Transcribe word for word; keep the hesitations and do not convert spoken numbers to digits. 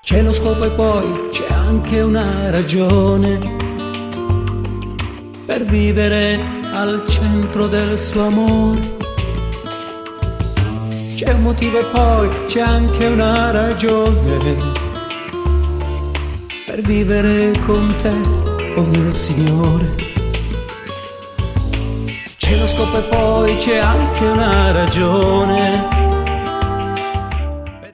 C'è lo scopo e poi c'è anche una ragione per vivere al centro del suo amore. C'è un motivo e poi c'è anche una ragione per vivere con te, oh mio Signore. C'è lo scopo e poi c'è anche una ragione